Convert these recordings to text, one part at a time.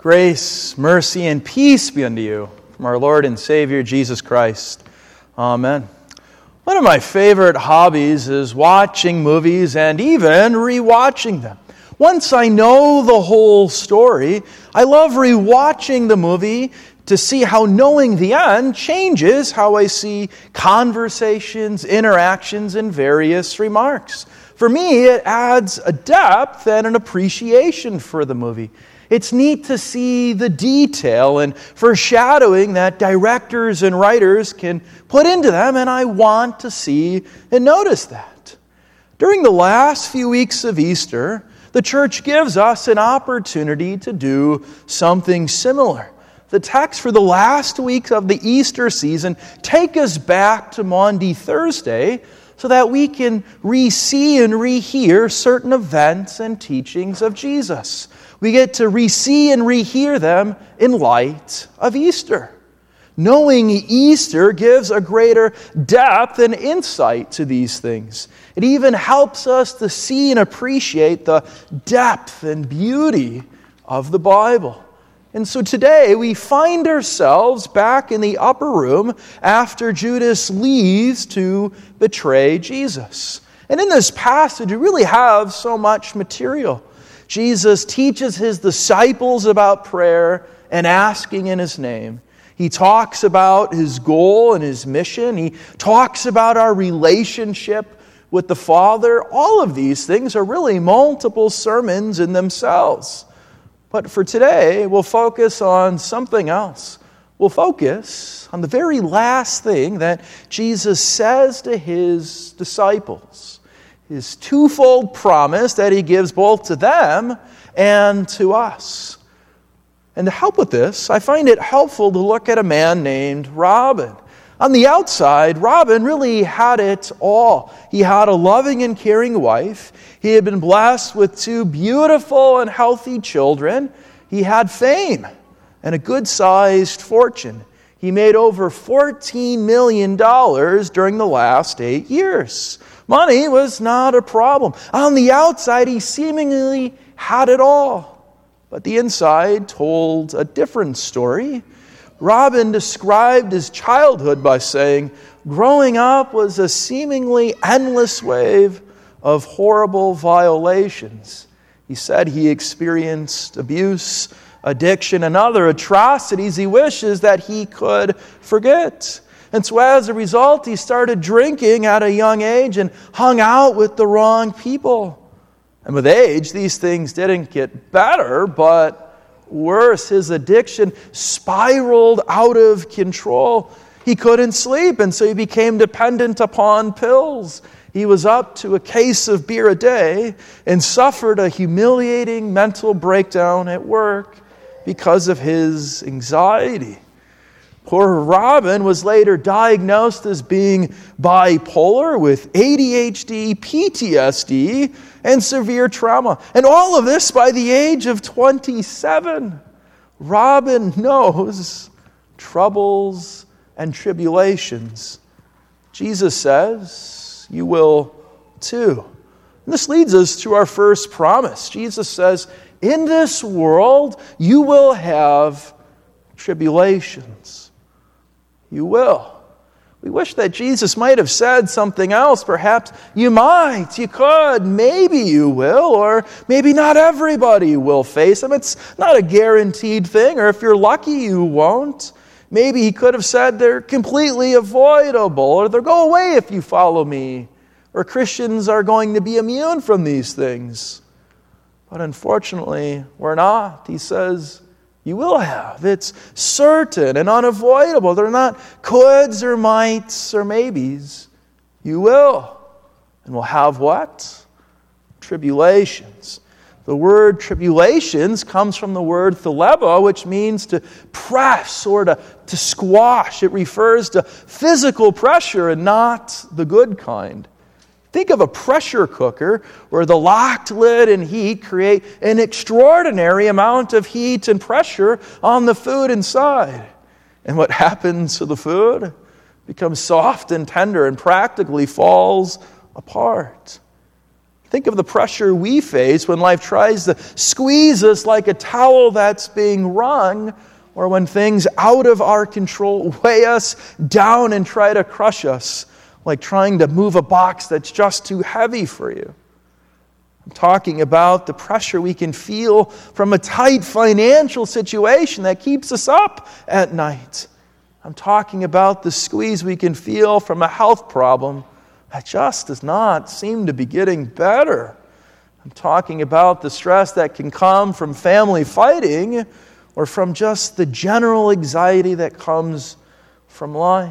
Grace, mercy, and peace be unto you from our Lord and Savior, Jesus Christ. Amen. One of my favorite hobbies is watching movies and even rewatching them. Once I know the whole story, I love rewatching the movie to see how knowing the end changes how I see conversations, interactions, and various remarks. For me, it adds a depth and an appreciation for the movie. It's neat to see the detail and foreshadowing that directors and writers can put into them, and I want to see and notice that. During the last few weeks of Easter, the church gives us an opportunity to do something similar. The text for the last week of the Easter season take us back to Maundy Thursday so that we can re-see and rehear certain events and teachings of Jesus. We get to re-see and rehear them in light of Easter. Knowing Easter gives a greater depth and insight to these things. It even helps us to see and appreciate the depth and beauty of the Bible. And so today we find ourselves back in the upper room after Judas leaves to betray Jesus. And in this passage, we really have so much material. Jesus teaches his disciples about prayer and asking in his name. He talks about his goal and his mission. He talks about our relationship with the Father. All of these things are really multiple sermons in themselves. But for today, we'll focus on something else. We'll focus on the very last thing that Jesus says to his disciples. His twofold promise that he gives both to them and to us. And to help with this, I find it helpful to look at a man named Robin. On the outside, Robin really had it all. He had a loving and caring wife. He had been blessed with two beautiful and healthy children. He had fame and a good-sized fortune. He made over $14 million during the last 8 years. Money was not a problem. On the outside, he seemingly had it all. But the inside told a different story. Robin described his childhood by saying, growing up was a seemingly endless wave of horrible violations. He said he experienced abuse, addiction, and other atrocities he wishes that he could forget. And so as a result, he started drinking at a young age and hung out with the wrong people. And with age, these things didn't get better, but worse. His addiction spiraled out of control. He couldn't sleep, and so he became dependent upon pills. He was up to a case of beer a day and suffered a humiliating mental breakdown at work because of his anxiety. Poor Robin was later diagnosed as being bipolar with ADHD, PTSD, and severe trauma. And all of this by the age of 27. Robin knows troubles and tribulations. Jesus says, you will too. And this leads us to our first promise. Jesus says, in this world you will have tribulations. You will. We wish that Jesus might have said something else. Perhaps you might, you could, maybe you will, or maybe not everybody will face them. It's not a guaranteed thing, or if you're lucky, you won't. Maybe he could have said they're completely avoidable, or they'll go away if you follow me, or Christians are going to be immune from these things. But unfortunately, we're not. He says, you will have. It's certain and unavoidable. They're not coulds or mights or maybes. You will. And we'll have what? Tribulations. The word tribulations comes from the word thelebo, which means to press or to squash. It refers to physical pressure and not the good kind. Think of a pressure cooker where the locked lid and heat create an extraordinary amount of heat and pressure on the food inside. And what happens to the food? It becomes soft and tender and practically falls apart. Think of the pressure we face when life tries to squeeze us like a towel that's being wrung, or when things out of our control weigh us down and try to crush us, like trying to move a box that's just too heavy for you. I'm talking about the pressure we can feel from a tight financial situation that keeps us up at night. I'm talking about the squeeze we can feel from a health problem that just does not seem to be getting better. I'm talking about the stress that can come from family fighting or from just the general anxiety that comes from life.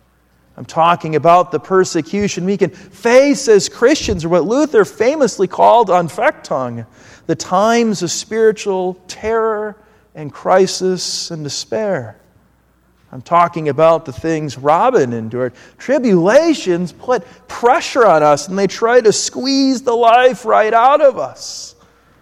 I'm talking about the persecution we can face as Christians, or what Luther famously called Anfechtung, the times of spiritual terror and crisis and despair. I'm talking about the things Robin endured. Tribulations put pressure on us, and they try to squeeze the life right out of us.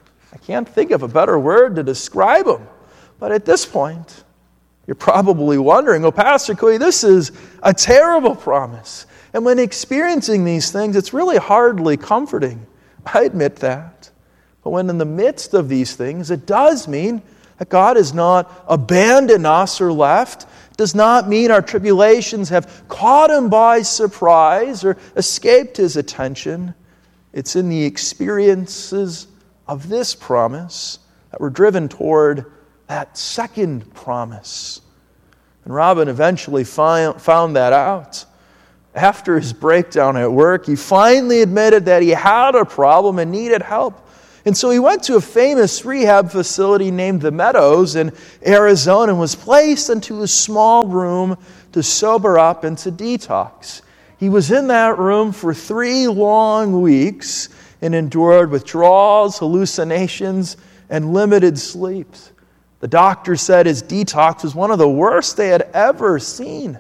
I can't think of a better word to describe them. But at this point, you're probably wondering, oh, Pastor Cody, this is a terrible promise. And when experiencing these things, it's really hardly comforting. I admit that. But when in the midst of these things, it does mean that God has not abandoned us or left. It does not mean our tribulations have caught him by surprise or escaped his attention. It's in the experiences of this promise that we're driven toward that second promise. And Robin eventually found that out. After his breakdown at work, he finally admitted that he had a problem and needed help. And so he went to a famous rehab facility named The Meadows in Arizona and was placed into a small room to sober up and to detox. He was in that room for 3 long weeks and endured withdrawals, hallucinations, and limited sleep. The doctor said his detox was one of the worst they had ever seen.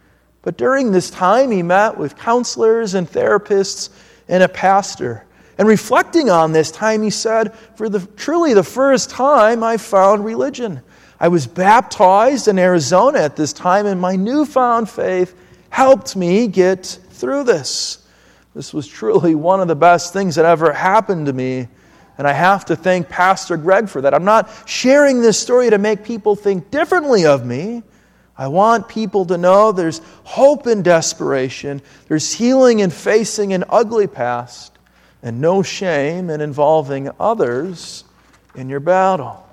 But during this time, he met with counselors and therapists and a pastor. And reflecting on this time, he said, for truly the first time, I found religion. I was baptized in Arizona at this time, and my newfound faith helped me get through this. This was truly one of the best things that ever happened to me. And I have to thank Pastor Greg for that. I'm not sharing this story to make people think differently of me. I want people to know there's hope in desperation. There's healing in facing an ugly past. And no shame in involving others in your battle.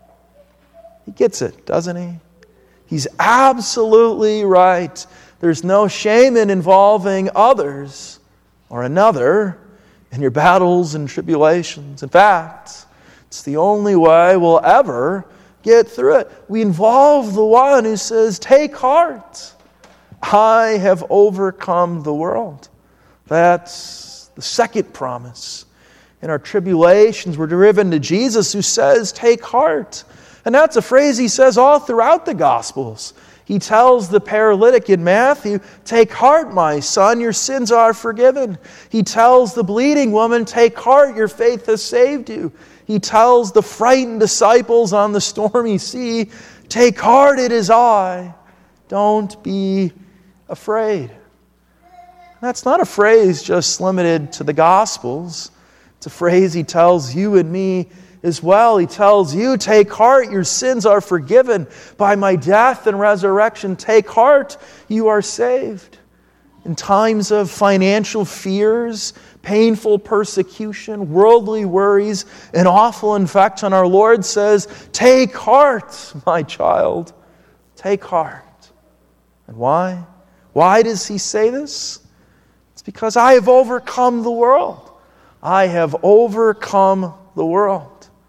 He gets it, doesn't he? He's absolutely right. There's no shame in involving others or another in your battles and tribulations. In fact, it's the only way we'll ever get through it. We involve the one who says, take heart. I have overcome the world. That's the second promise. In our tribulations, we're driven to Jesus who says, take heart. And that's a phrase he says all throughout the Gospels. He tells the paralytic in Matthew, take heart, my son, your sins are forgiven. He tells the bleeding woman, take heart, your faith has saved you. He tells the frightened disciples on the stormy sea, take heart, it is I. Don't be afraid. That's not a phrase just limited to the Gospels. It's a phrase he tells you and me as well. He tells you, take heart, your sins are forgiven. By my death and resurrection, take heart, you are saved. In times of financial fears, painful persecution, worldly worries, and awful infection, our Lord says, take heart, my child. Take heart. And why? Why does he say this? It's because I have overcome the world. I have overcome the world.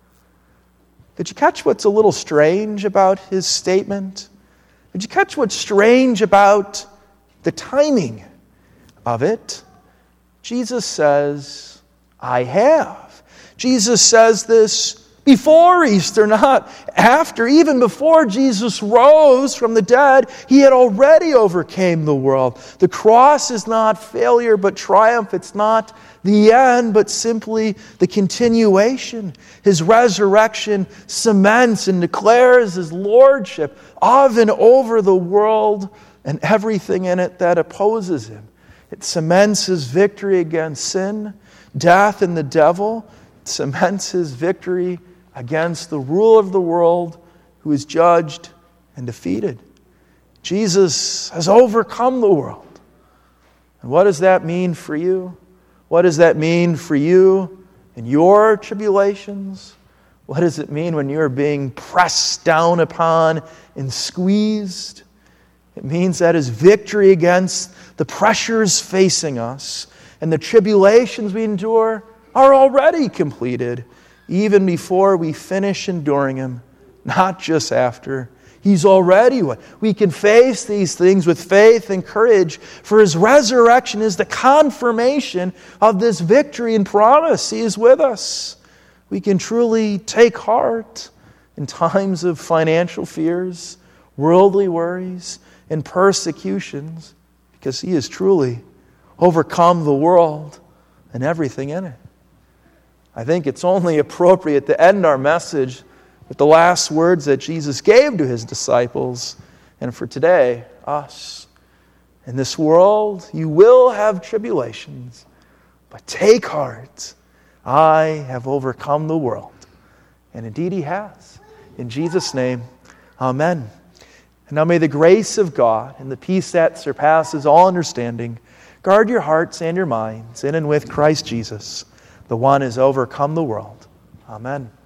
Did you catch what's a little strange about his statement? Did you catch what's strange about the timing of it? Jesus says, I have. Jesus says this before Easter, not after. Even before Jesus rose from the dead, he had already overcame the world. The cross is not failure, but triumph. It's not the end, but simply the continuation. His resurrection cements and declares his lordship of and over the world and everything in it that opposes him. It cements his victory against sin, death and the devil, cements his victory against the rule of the world, who is judged and defeated. Jesus has overcome the world. And what does that mean for you? What does that mean for you in your tribulations? What does it mean when you're being pressed down upon and squeezed? It means that his victory against the pressures facing us and the tribulations we endure are already completed, even before we finish enduring him, not just after. He's already won. We can face these things with faith and courage, for his resurrection is the confirmation of this victory and promise. He is with us. We can truly take heart in times of financial fears, worldly worries, and persecutions, because he has truly overcome the world and everything in it. I think it's only appropriate to end our message with the last words that Jesus gave to his disciples, and for today, us. In this world, you will have tribulations, but take heart. I have overcome the world. And indeed he has. In Jesus' name, amen. And now may the grace of God and the peace that surpasses all understanding guard your hearts and your minds in and with Christ Jesus, the one who has overcome the world. Amen.